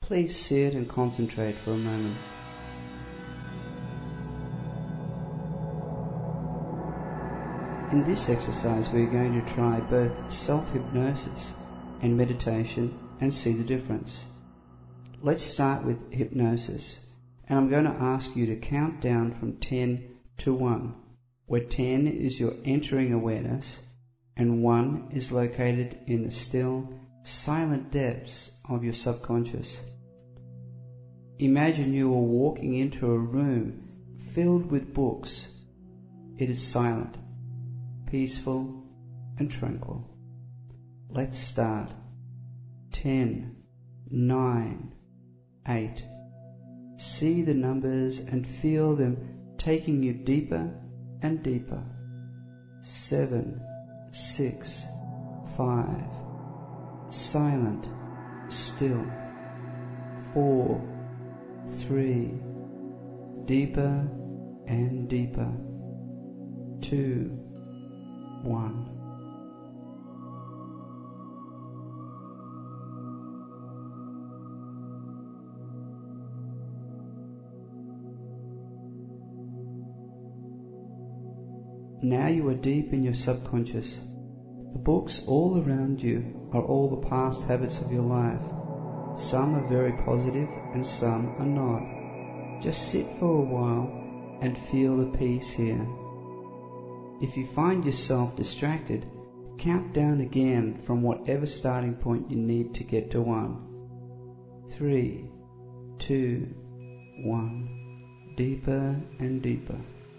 Please sit and concentrate for a moment. In this exercise we are going to try both self-hypnosis and meditation and see the difference. Let's start with hypnosis, and I'm going to ask you to count down from 10 to 1, where 10 is your entering awareness and 1 is located in the still, silent depths of your subconscious. Imagine you are walking into a room filled with books. It is silent, peaceful and tranquil. Let's start. 10, 9, 8. See the numbers and feel them taking you deeper and deeper. 7, 6, 5. Silent, still. 4, 3. Deeper and deeper. 2, 1. Now you are deep in your subconscious. The books all around you are all the past habits of your life. Some are very positive and some are not. Just sit for a while and feel the peace here. If you find yourself distracted, count down again from whatever starting point you need to get to 1. 3, 2, 1. Deeper and deeper.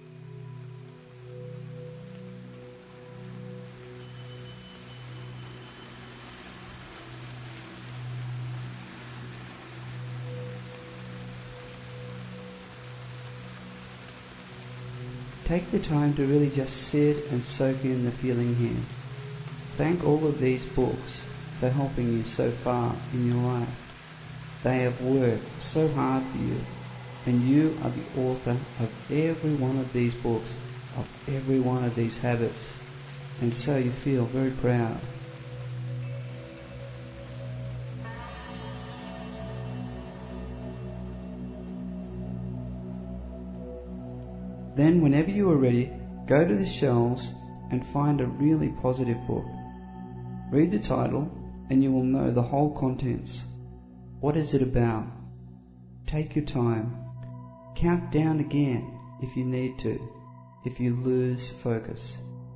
Take the time to really just sit and soak in the feeling here. Thank all of these books for helping you so far in your life. They have worked so hard for you, and you are the author of every one of these books, of every one of these habits, and so you feel very proud. Then whenever you are ready, go to the shelves and find a really positive book. Read the title and you will know the whole contents. What is it about? Take your time. Count down again if you need to, if you lose focus.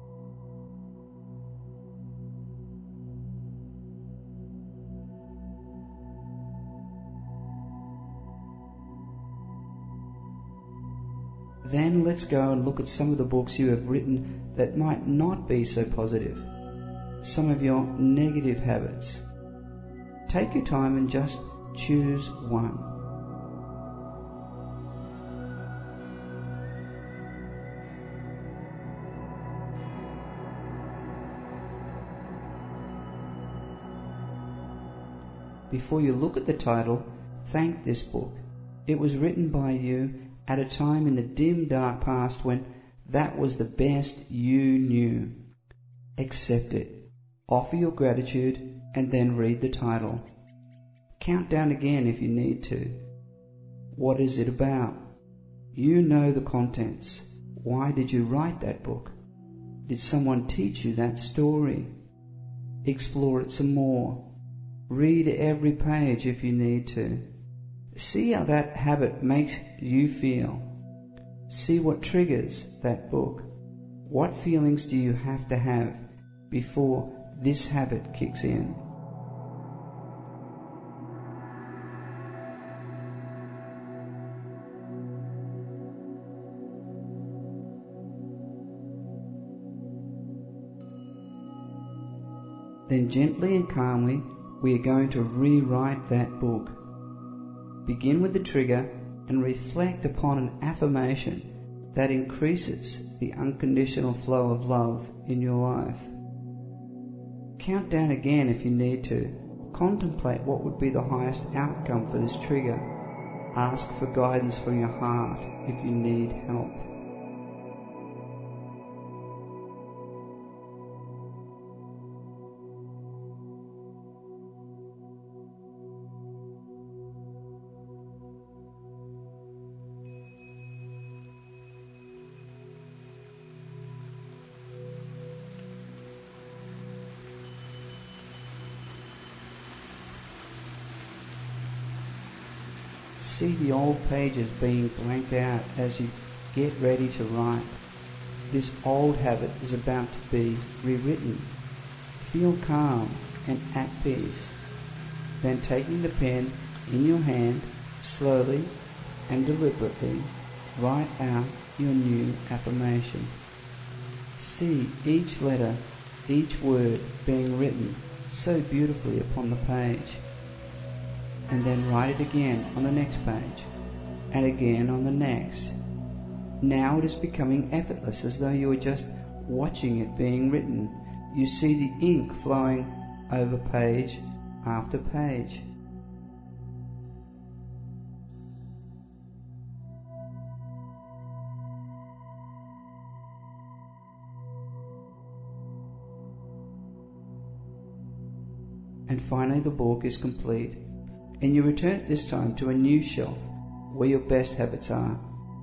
Then let's go and look at some of the books you have written that might not be so positive. Some of your negative habits. Take your time and just choose one. Before you look at the title, thank this book. It was written by you at a time in the dim, dark past when that was the best you knew. Accept it. Offer your gratitude and then read the title. Count down again if you need to. What is it about? You know the contents. Why did you write that book? Did someone teach you that story? Explore it some more. Read every page if you need to. See how that habit makes you feel. See what triggers that book. What feelings do you have to have before this habit kicks in? Then gently and calmly, we are going to rewrite that book. Begin with the trigger and reflect upon an affirmation that increases the unconditional flow of love in your life. Count down again if you need to. Contemplate what would be the highest outcome for this trigger. Ask for guidance from your heart if you need help. See the old pages being blanked out as you get ready to write. This old habit is about to be rewritten. Feel calm and at peace. Then taking the pen in your hand, slowly and deliberately write out your new affirmation. See each letter, each word being written so beautifully upon the page. And then write it again on the next page, and again on the next. Now it is becoming effortless, as though you were just watching it being written. You see the ink flowing over page after page. And finally the book is complete, and you return it this time to a new shelf where your best habits are.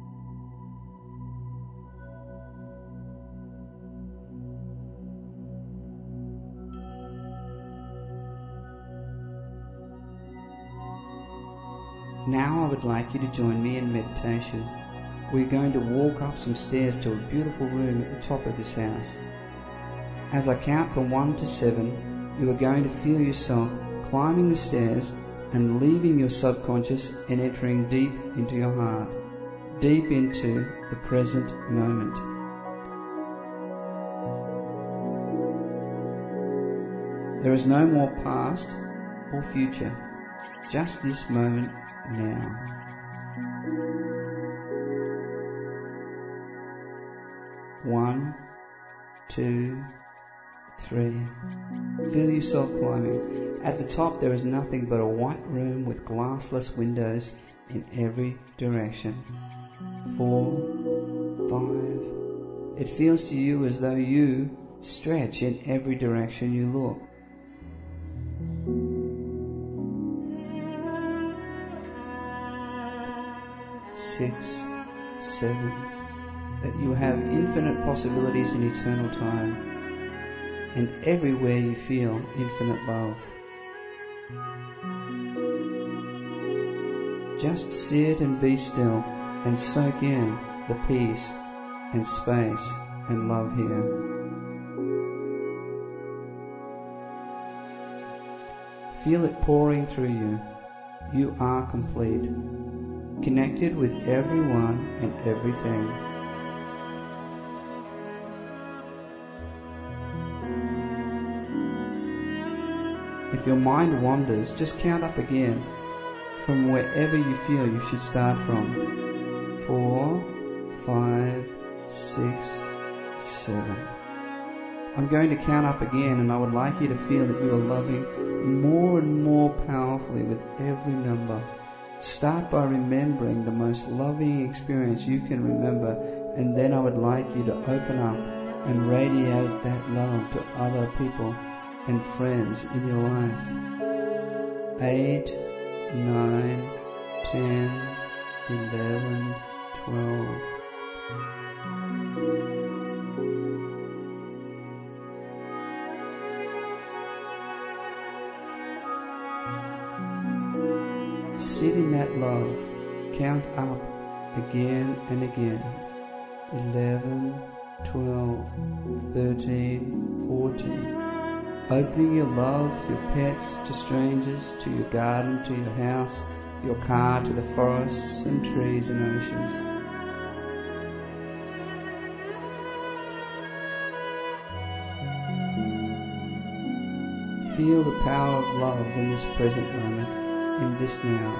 Now I would like you to join me in meditation. We're going to walk up some stairs to a beautiful room at the top of this house. As I count from 1 to 7, you are going to feel yourself climbing the stairs and leaving your subconscious and entering deep into your heart, deep into the present moment. There is no more past or future, just this moment now. One, 2, 3. Feel yourself climbing. At the top there is nothing but a white room with glassless windows in every direction. 4, 5. It feels to you as though you stretch in every direction you look. 6, 7. That you have infinite possibilities in eternal time, and everywhere you feel infinite love. Just sit and be still and soak in the peace and space and love here. Feel it pouring through you. You are complete, connected with everyone and everything. If your mind wanders, just count up again from wherever you feel you should start from. 4, 5, 6, 7. I'm going to count up again, and I would like you to feel that you are loving more and more powerfully with every number. Start by remembering the most loving experience you can remember, and then I would like you to open up and radiate that love to other people and friends in your life. 8, 9, 10, 11, 12. Sit in that love. Count up again and again. 11, 12, 13, 14. Opening your love to your pets, to strangers, to your garden, to your house, your car, to the forests and trees and oceans. Feel the power of love in this present moment, in this now.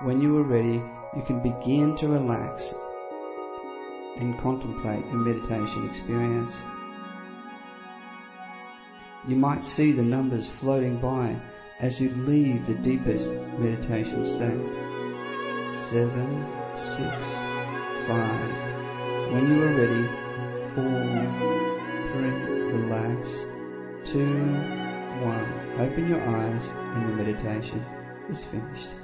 When you are ready, you can begin to relax and contemplate your meditation experience. You might see the numbers floating by as you leave the deepest meditation state. 7, 6, 5. When you are ready, 4, 3, relax, 2, 1. Open your eyes and the meditation is finished.